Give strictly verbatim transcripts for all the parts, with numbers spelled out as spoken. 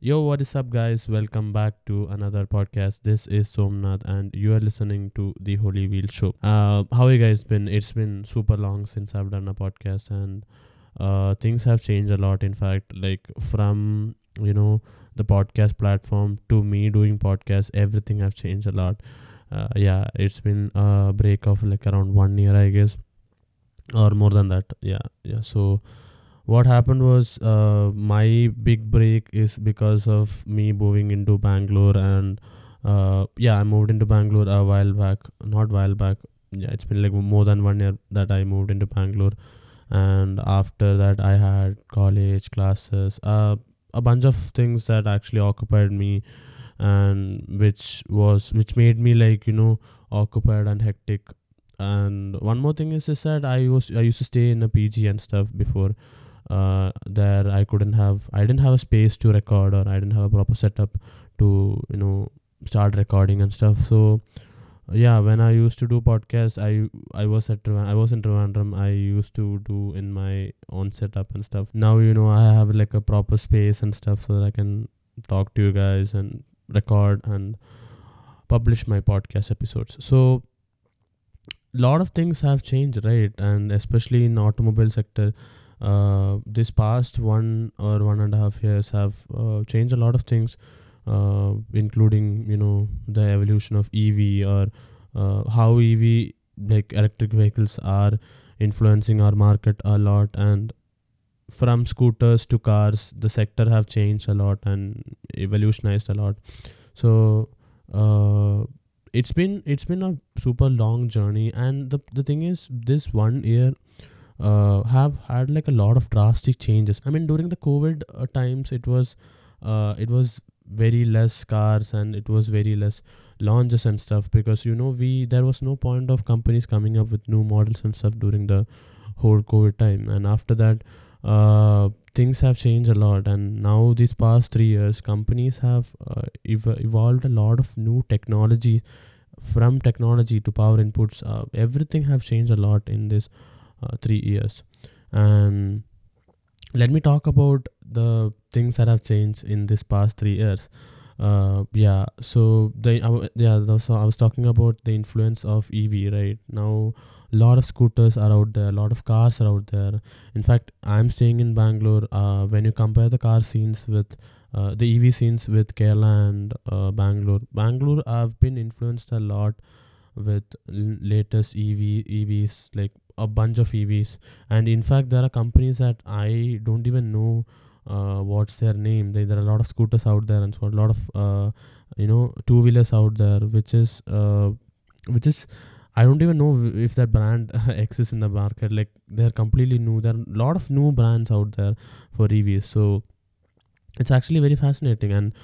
Yo, what is up, guys? Welcome back to another podcast. This is Somnath, and you are listening to the Holy Wheel Show. Uh, how you guys been? It's been super long since I've done a podcast, and uh, things have changed a lot. In fact, like from you know the podcast platform to me doing podcasts, everything have changed a lot. Uh, yeah, it's been a break of like around one year, I guess, or more than that. Yeah, yeah. So what happened was uh, my big break is because of me moving into Bangalore, and uh, yeah, I moved into Bangalore a while back. Not while back. Yeah, it's been like more than one year that I moved into Bangalore, and after that I had college classes, uh, a bunch of things that actually occupied me, and which was which made me like you know occupied and hectic. And one more thing is, is that I was I used to stay in a P G and stuff before. Uh, there I couldn't have I didn't have a space to record, or I didn't have a proper setup to you know start recording and stuff. So yeah, when I used to do podcasts, I I was at Trivan- I was in Trivandrum. I used to do in my own setup and stuff. Now you know I have like a proper space and stuff, so that I can talk to you guys and record and publish my podcast episodes. So lot of things have changed, right? And especially in automobile sector, uh, this past one or one and a half years have uh, changed a lot of things, uh, including you know the evolution of E V, or uh, how E V, like electric vehicles, are influencing our market a lot. And from scooters to cars, the sector have changed a lot and evolutionized a lot. So uh, it's been it's been a super long journey, and the the thing is, this one year uh, have had like a lot of drastic changes. I mean, during the COVID uh, times, it was uh, it was very less cars, and it was very less launches and stuff, because you know we there was no point of companies coming up with new models and stuff during the whole COVID time. And after that, uh, things have changed a lot, and now these past three years companies have uh, ev- evolved a lot of new technology. From technology to power inputs, uh, everything have changed a lot in this uh, three years. And let me talk about the things that have changed in this past three years. Uh yeah, so the I w- yeah so I was talking about the influence of EV. Right now, a lot of scooters are out there, a lot of cars are out there. In fact, I'm staying in Bangalore. Uh when you compare the car scenes with uh, the EV scenes with Kerala and uh, bangalore bangalore I've been influenced a lot with l- latest ev EVs, like a bunch of E Vs. And in fact, there are companies that I don't even know uh, what's their name. They, there are a lot of scooters out there, and so a lot of uh, you know two wheelers out there, which is uh, which is I don't even know w- if that brand exists in the market. Like, they're completely new. There are a lot of new brands out there for E Vs. So it's actually very fascinating, and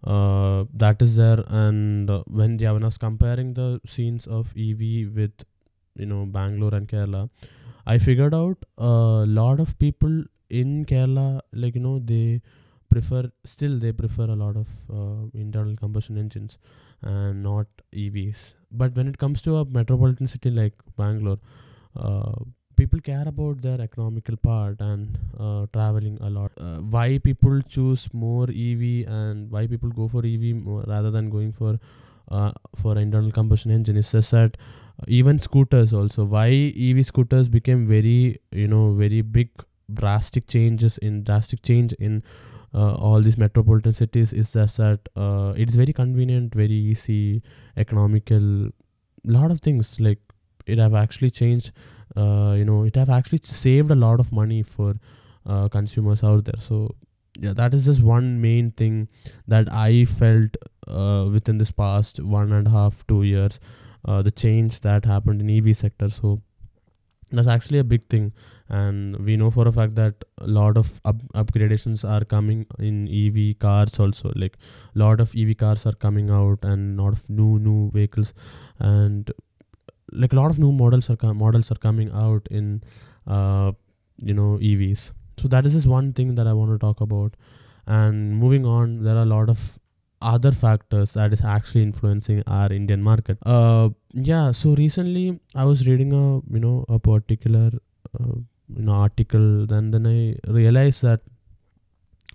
uh, that is there. And uh, when yeah, when I was comparing the scenes of E V with you know Bangalore and Kerala, I figured out a lot of people in Kerala, like you know they prefer still they prefer a lot of uh, internal combustion engines and not E Vs. But when it comes to a metropolitan city like Bangalore, uh, people care about their economical part and uh, traveling a lot. Uh, why people choose more E V, and why people go for E V more rather than going for uh, for internal combustion engine, is just that uh, even scooters also, why E V scooters became very you know very big drastic changes in drastic change in uh, all these metropolitan cities, is just that uh, it's very convenient, very easy, economical, lot of things. Like, it have actually changed, uh, you know it have actually saved a lot of money for uh, consumers out there. So yeah, that is just one main thing that I felt uh, within this past one and a half two years, uh, the change that happened in EV sector. So that's actually a big thing. And we know for a fact that a lot of up- upgradations are coming in EV cars also. Like, a lot of EV cars are coming out, and a lot of new new vehicles, and like a lot of new models are com- models are coming out in uh, you know E Vs. So that is just one thing that I want to talk about. And moving on, there are a lot of other factors that is actually influencing our Indian market. Uh, yeah. So recently, I was reading a you know a particular uh, you know article. Then then I realized that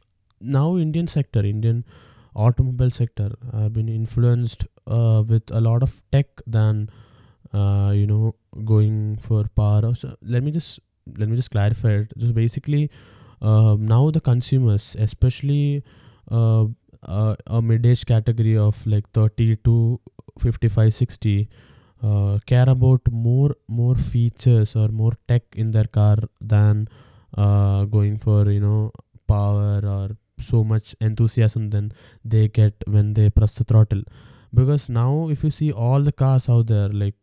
now Indian sector, Indian automobile sector have been influenced uh, with a lot of tech than uh, you know going for power. So let me just let me just clarify it. Just basically, uh, now the consumers, especially uh, uh, a mid-age category of like thirty to fifty-five, sixty, uh, care about more more features or more tech in their car than uh, going for you know power or so much enthusiasm than they get when they press the throttle. Because now if you see all the cars out there, like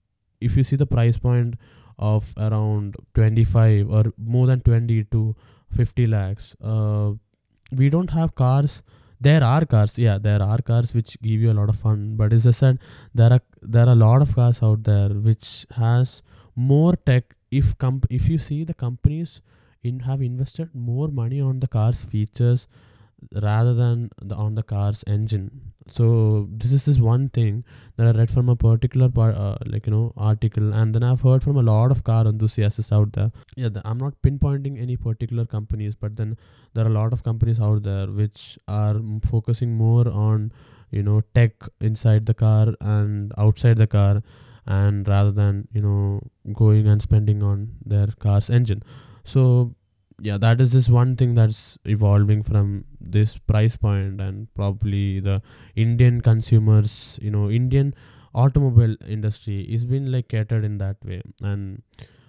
if you see the price point of around twenty-five or more than twenty to fifty lakhs, uh, we don't have cars. There are cars, yeah, there are cars which give you a lot of fun, but as I said, there are there are a lot of cars out there which has more tech. If comp- if you see the companies in have invested more money on the car's features rather than the, on the car's engine. So this is this one thing that I read from a particular part, uh, like you know article, and then I've heard from a lot of car enthusiasts out there. Yeah, the, I'm not pinpointing any particular companies, but then there are a lot of companies out there which are m- focusing more on you know tech inside the car and outside the car, and rather than you know going and spending on their car's engine. So yeah, that is just one thing that's evolving from this price point, and probably the Indian consumers, you know, Indian automobile industry is been like catered in that way. And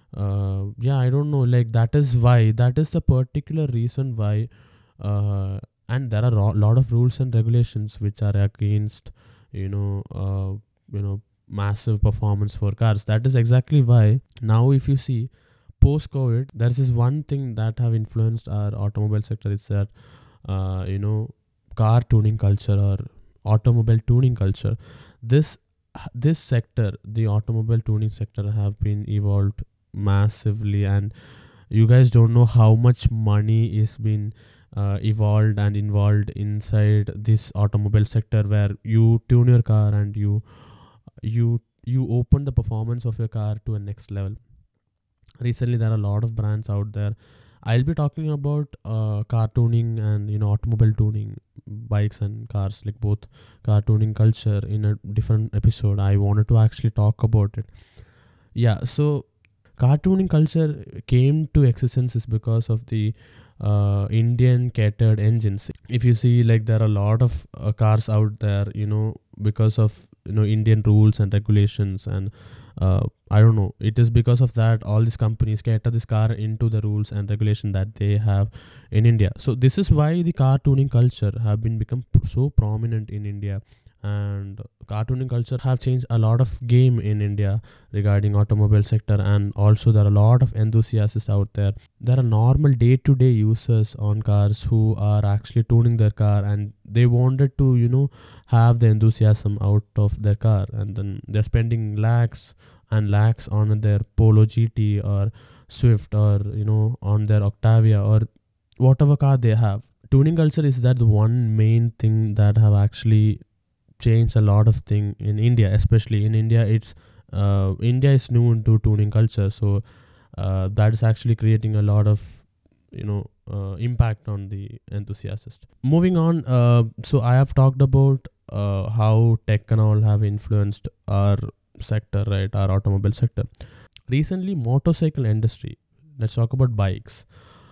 uh, yeah, I don't know, like that is why, that is the particular reason why, uh, and there are a lot of rules and regulations which are against, you know, uh, you know, massive performance for cars. That is exactly why now if you see post-COVID, there's this one thing that have influenced our automobile sector is that, uh, you know, car tuning culture or automobile tuning culture. This this sector, the automobile tuning sector, have been evolved massively, and you guys don't know how much money is been uh, evolved and involved inside this automobile sector, where you tune your car and you you you open the performance of your car to a next level. Recently there are a lot of brands out there. I'll be talking about uh, car tuning and you know automobile tuning, bikes and cars, like both car tuning culture, in a different episode. I wanted to actually talk about it. Yeah, so car tuning culture came to existence is because of the uh, Indian catered engines. If you see, like there are a lot of uh, cars out there, you know, because of you know Indian rules and regulations, and uh, I don't know, it is because of that all these companies cater this car into the rules and regulation that they have in India. So this is why the car tuning culture have been become p- so prominent in India, and car tuning culture have changed a lot of game in India regarding automobile sector. And also there are a lot of enthusiasts out there. There are normal day-to-day users on cars who are actually tuning their car, and they wanted to you know have the enthusiasm out of their car, and then they're spending lakhs and lakhs on their Polo G T or Swift, or you know on their Octavia or whatever car they have. Tuning culture is that the one main thing that have actually changed a lot of thing in India. Especially in India, it's uh, India is new into tuning culture, so uh, that is actually creating a lot of you know uh, impact on the enthusiast. Moving on, uh, so I have talked about uh, how tech and all have influenced our sector, right, our automobile sector. Recently, motorcycle industry, let's talk about bikes.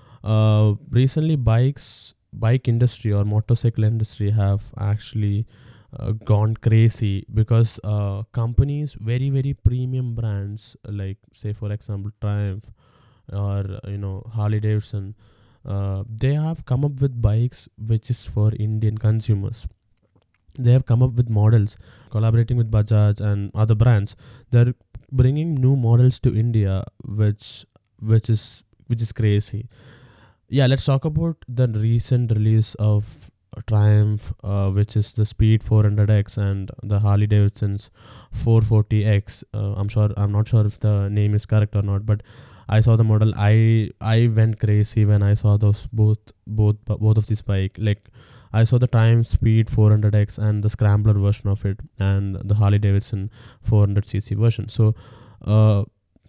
Uh, recently bikes bike industry or motorcycle industry have actually uh, gone crazy, because uh, companies, very very premium brands, like say for example Triumph or you know Harley Davidson, uh, they have come up with bikes which is for Indian consumers. They have come up with models, collaborating with Bajaj and other brands. They're bringing new models to India, which which is which is crazy. Yeah, let's talk about the recent release of Triumph, uh, which is the Speed four hundred X, and the Harley Davidson's four forty X. Uh, I'm sure I'm not sure if the name is correct or not, but I saw the model. I I went crazy when I saw those both both both of these bike. Like I saw the Triumph Speed four hundred X and the Scrambler version of it, and the Harley Davidson four hundred c c version. So, uh,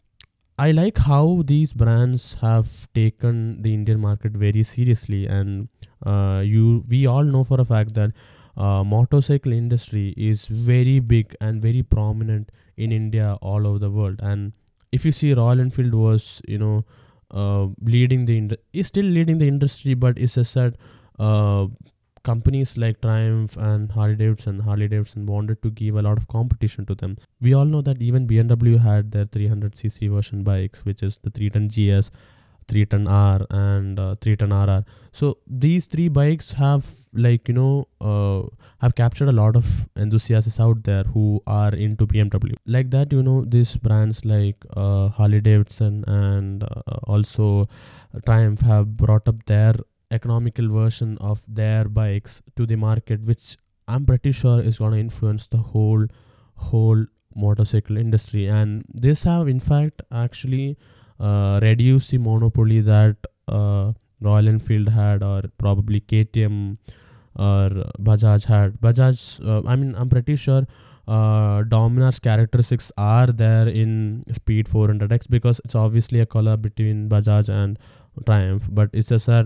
I like how these brands have taken the Indian market very seriously, and uh, you we all know for a fact that uh, motorcycle industry is very big and very prominent in India all over the world. And if you see, Royal Enfield was, you know, uh, leading the ind- is still leading the industry, but it's just that uh, companies like Triumph and Harley Davidson, Harley Davidson wanted to give a lot of competition to them. We all know that even B M W had their three hundred c c version bikes, which is the three ton G S, three ton R, and uh, three ton R R. So these three bikes have, like, you know, uh, have captured a lot of enthusiasts out there who are into B M W. Like that, you know, these brands like uh, Harley Davidson and uh, also Triumph have brought up their economical version of their bikes to the market, which I'm pretty sure is going to influence the whole whole motorcycle industry. And this have in fact actually uh, reduced the monopoly that uh, Royal Enfield had, or probably K T M or Bajaj had. Bajaj, uh, I mean, I'm pretty sure uh, Dominar's characteristics are there in Speed four hundred X, because it's obviously a collab between Bajaj and Triumph, but it's just that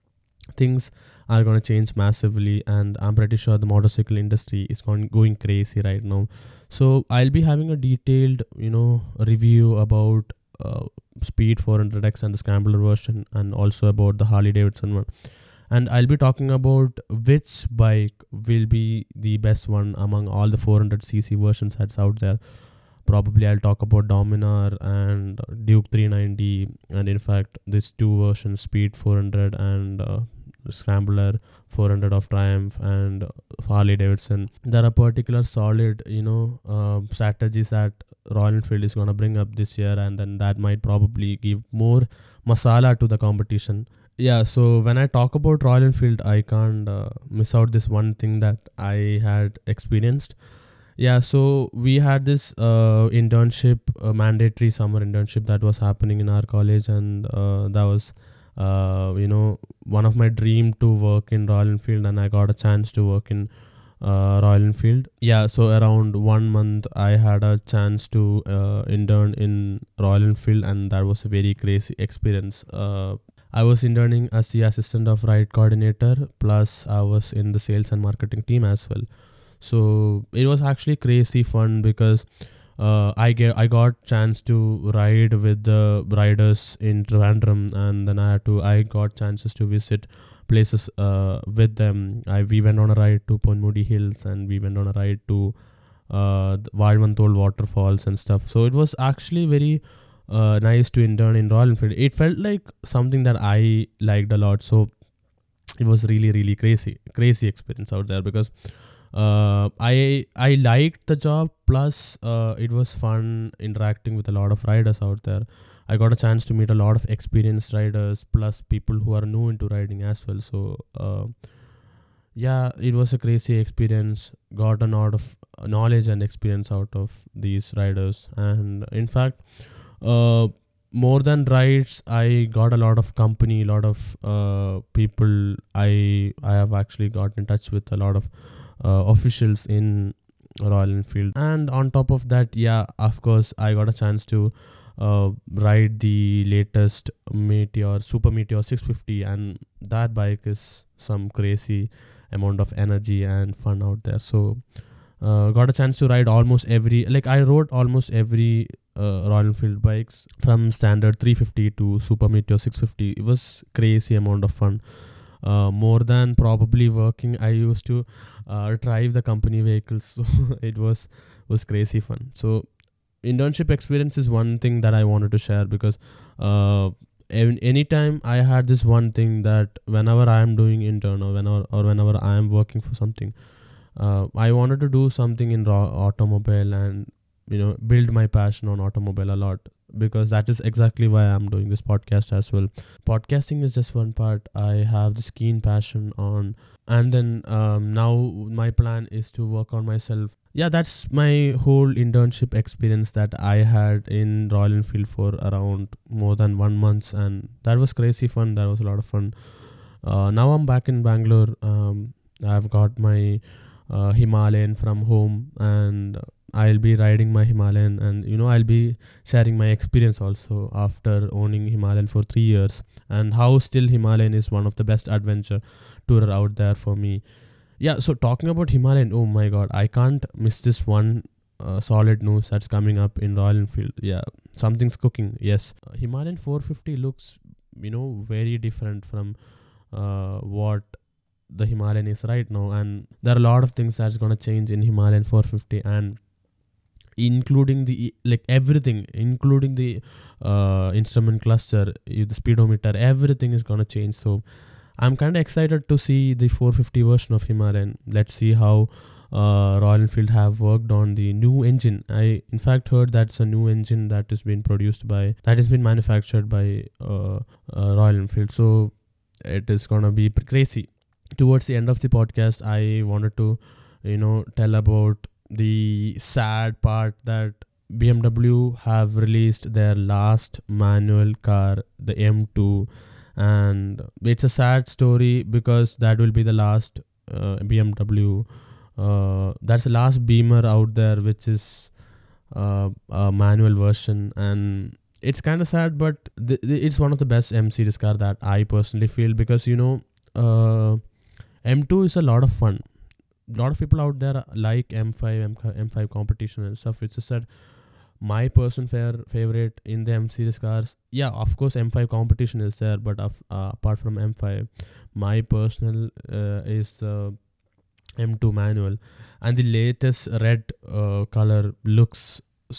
things are going to change massively, and I'm pretty sure the motorcycle industry is going, going crazy right now. So I'll be having a detailed, you know, review about uh, Speed four hundred X and the scrambler version, and also about the Harley Davidson one. And I'll be talking about which bike will be the best one among all the four hundred c c versions that's out there. Probably I'll talk about Dominar and Duke three ninety, and in fact these two versions, Speed four hundred and uh, Scrambler four hundred of Triumph and Harley Davidson. There are particular solid, you know, uh, strategies that Royal Enfield is going to bring up this year, and then that might probably give more masala to the competition. Yeah, so when I talk about Royal Enfield, I can't uh, miss out this one thing that I had experienced. Yeah, so we had this uh, internship, uh, mandatory summer internship that was happening in our college, and uh, that was, uh, you know, one of my dream to work in Royal Enfield, and I got a chance to work in uh, Royal Enfield. Yeah, so around one month I had a chance to uh, intern in Royal Enfield, and that was a very crazy experience. Uh, I was interning as the assistant of ride coordinator, plus I was in the sales and marketing team as well. So it was actually crazy fun, because uh, I get I got chance to ride with the riders in Trivandrum, and then I had to I got chances to visit places uh, with them. I we went on a ride to Ponmudi Hills, and we went on a ride to uh, Valvantol waterfalls and stuff. So it was actually very uh, nice to intern in Royal Enfield. It felt like something that I liked a lot. So it was really really crazy crazy experience out there, because uh, I I liked the job, plus uh, it was fun interacting with a lot of riders out there. I got a chance to meet a lot of experienced riders, plus people who are new into riding as well. So uh, yeah, it was a crazy experience. Got a lot of knowledge and experience out of these riders, and in fact, uh, more than rides, I got a lot of company, a lot of uh, people. I I have actually got in touch with a lot of uh, officials in Royal Enfield, and on top of that, yeah, of course, I got a chance to uh, ride the latest Meteor, Super Meteor six fifty, and that bike is some crazy amount of energy and fun out there. So uh, got a chance to ride almost every, like I rode almost every uh, Royal Enfield bikes, from standard three fifty to Super Meteor six fifty. It was crazy amount of fun. Uh, more than probably working, I used to uh, drive the company vehicles. So it was was crazy fun. So internship experience is one thing that I wanted to share, because uh, anytime I had this one thing that whenever I am doing intern, or whenever or whenever I am working for something, uh, I wanted to do something in raw automobile, and you know, build my passion on automobile a lot, because that is exactly why I'm doing this podcast as well. Podcasting is just one part. I have this keen passion on, and then um, now my plan is to work on myself. Yeah, that's my whole internship experience that I had in Royal Enfield for around more than one month, and that was crazy fun. That was a lot of fun. Uh, now I'm back in Bangalore. Um, I've got my uh, Himalayan from home, and I'll be riding my Himalayan, and you know I'll be sharing my experience also after owning Himalayan for three years, and how still Himalayan is one of the best adventure tourer out there for me. Yeah, so talking about Himalayan, oh my god, I can't miss this one uh, solid news that's coming up in Royal Enfield. Yeah, something's cooking. Yes, uh, Himalayan four fifty looks, you know, very different from uh, what the Himalayan is right now, and there are a lot of things that's gonna change in Himalayan four fifty, and including the like everything, including the uh, instrument cluster, the speedometer, everything is gonna change. So I'm kind of excited to see the four fifty version of Himalayan. Let's see how uh, Royal Enfield have worked on the new engine. I in fact heard that's a new engine that has been produced by, that has been manufactured by uh, uh, Royal Enfield. So it is gonna be crazy. Towards the end of the podcast, I wanted to, you know, tell about the sad part that B M W have released their last manual car, the M two, and it's a sad story because that will be the last uh, B M W. Uh, that's the last Beamer out there, which is uh, a manual version, and it's kind of sad, but th- th- it's one of the best M series car that I personally feel, because you know uh, M two is a lot of fun. A lot of people out there like M five, M five competition and stuff. It's just that my personal fair favorite in the M series cars, yeah, of course M five competition is there, but of, uh, apart from M five, my personal uh, is the M two manual, and the latest red uh, color looks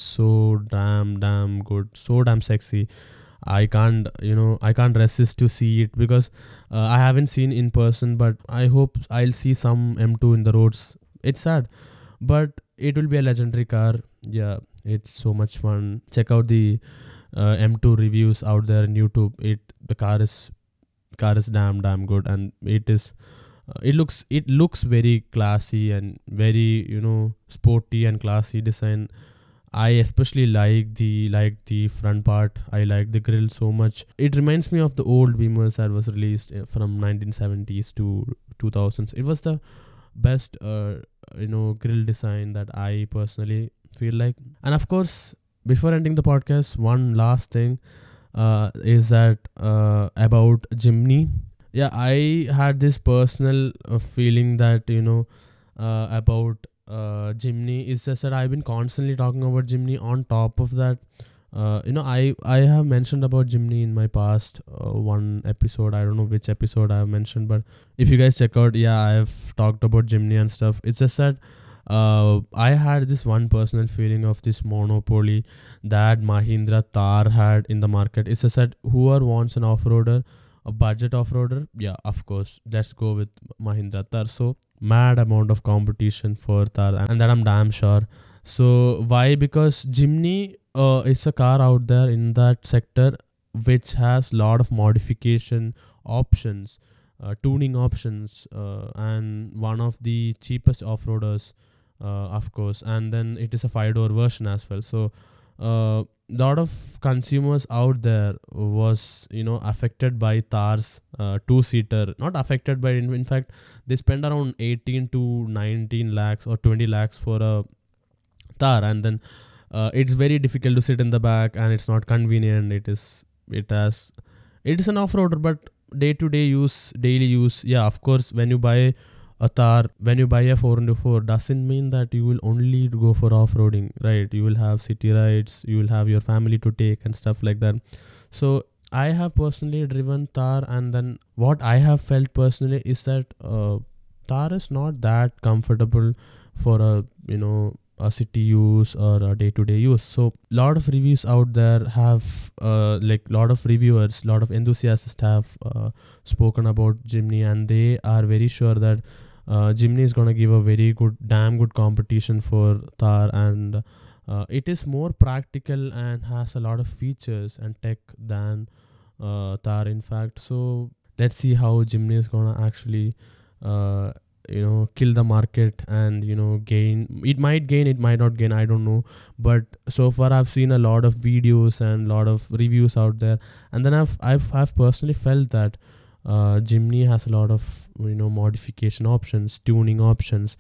so damn damn good, so damn sexy. I can't, you know, I can't resist to see it, because uh, I haven't seen in person, but I hope I'll see some M two in the roads. It's sad, but it will be a legendary car. Yeah, it's so much fun. Check out the uh, M two reviews out there on YouTube. It the car is car is damn damn good, and it is uh, it looks it looks very classy and very, you know, sporty and classy design. I especially like the like the front part. I like the grille so much. It reminds me of the old Beamers that was released from nineteen seventies to two thousands. It was the best uh, you know grille design that I personally feel like. And of course, before ending the podcast, one last thing uh, is that uh, about Jimny. Yeah, I had this personal uh, feeling that, you know, uh, about uh, Jimny. Is just that I've been constantly talking about Jimny. On top of that, uh, you know, I, I have mentioned about Jimny in my past uh, one episode. I don't know which episode I have mentioned, but if you guys check out, yeah, I have talked about Jimny and stuff. It's just that uh, I had this one personal feeling of this monopoly that Mahindra Thar had in the market. It's just that whoever wants an off-roader, a budget off-roader, yeah, of course, let's go with Mahindra Thar. So mad amount of competition for Thar, and that I'm damn sure. So why? Because Jimny uh, is a car out there in that sector which has lot of modification options, uh, tuning options, uh, and one of the cheapest off-roaders, uh, of course. And then it is a five-door version as well. So uh, lot of consumers out there was, you know, affected by Thar's uh, two-seater. Not affected by, in, in fact, they spend around eighteen to nineteen lakhs or twenty lakhs for a Thar, and then uh, it's very difficult to sit in the back, and it's not convenient. It is, it has, it is an off-roader, but day-to-day use, daily use, yeah, of course, when you buy a Thar, when you buy a four into four, doesn't mean that you will only go for off-roading, right? You will have city rides, you will have your family to take and stuff like that. So I have personally driven Thar, and then what I have felt personally is that uh, Thar is not that comfortable for a, you know, a city use or a day-to-day use. So lot of reviews out there have uh, like lot of reviewers, lot of enthusiasts have uh, spoken about Jimny, and they are very sure that uh, Jimny is going to give a very good, damn good competition for Thar, and uh, it is more practical and has a lot of features and tech than uh, Thar, in fact. So let's see how Jimny is going to actually uh, you know, kill the market and, you know, gain. It might gain, it might not gain, I don't know, but so far I've seen a lot of videos and lot of reviews out there, and then I've I've, I've personally felt that uh, Jimny has a lot of, you know, modification options, tuning options,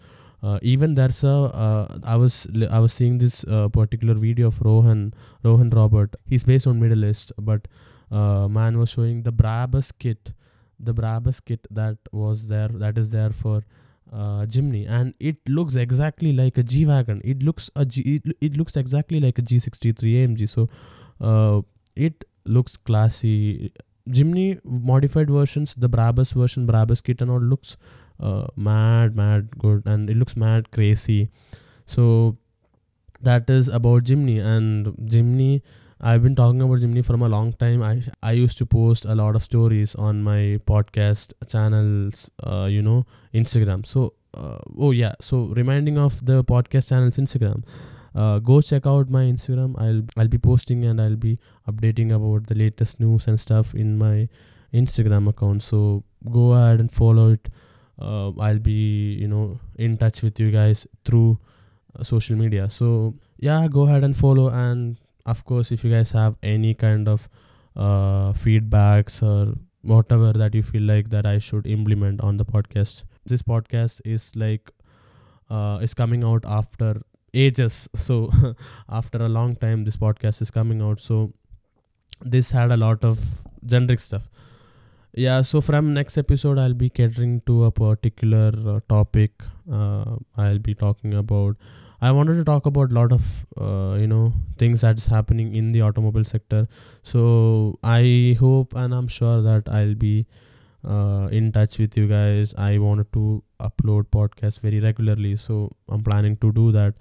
Uh, even there's a uh, I was li- I was seeing this uh, particular video of Rohan Rohan Robert. He's based on Middle East, but uh, man was showing the Brabus kit, the Brabus kit that was there, that is there for uh, Jimny, and it looks exactly like a G wagon. It looks a G, it, it looks exactly like a G sixty-three A M G. So uh, it looks classy. Jimny modified versions, the Brabus version, Brabus kit and all looks uh, mad, mad good, and it looks mad crazy. So that is about Jimny. And Jimny, I've been talking about Jimny from a long time. I I used to post a lot of stories on my podcast channels, uh, you know, Instagram. So uh, oh yeah, so reminding of the podcast channels Instagram. Uh, go check out my Instagram. I'll I'll be posting and I'll be updating about the latest news and stuff in my Instagram account. So go ahead and follow it. Uh, I'll be you know in touch with you guys through uh, social media. So yeah, go ahead and follow. And of course, if you guys have any kind of uh, feedbacks or whatever that you feel like that I should implement on the podcast, this podcast is like uh, is coming out after ages. So after a long time this podcast is coming out, so this had a lot of generic stuff. Yeah, so from next episode I'll be catering to a particular uh, topic. uh, I'll be talking about, I wanted to talk about a lot of uh, you know things that's happening in the automobile sector. So I hope and I'm sure that I'll be uh, in touch with you guys. I wanted to upload podcasts very regularly, so I'm planning to do that.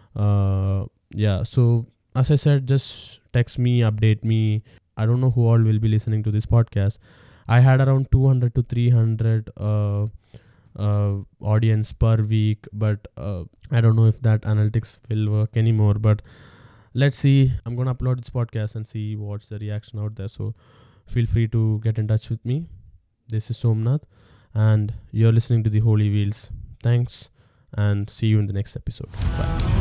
Uh, yeah, so as I said, just text me, update me. I don't know who all will be listening to this podcast. I had around two hundred to three hundred uh, uh, audience per week, but uh, I don't know if that analytics will work anymore. But let's see. I'm gonna upload this podcast and see what's the reaction out there. So feel free to get in touch with me. This is Somnath, and you're listening to the Holy Wheels. Thanks, and see you in the next episode. Bye.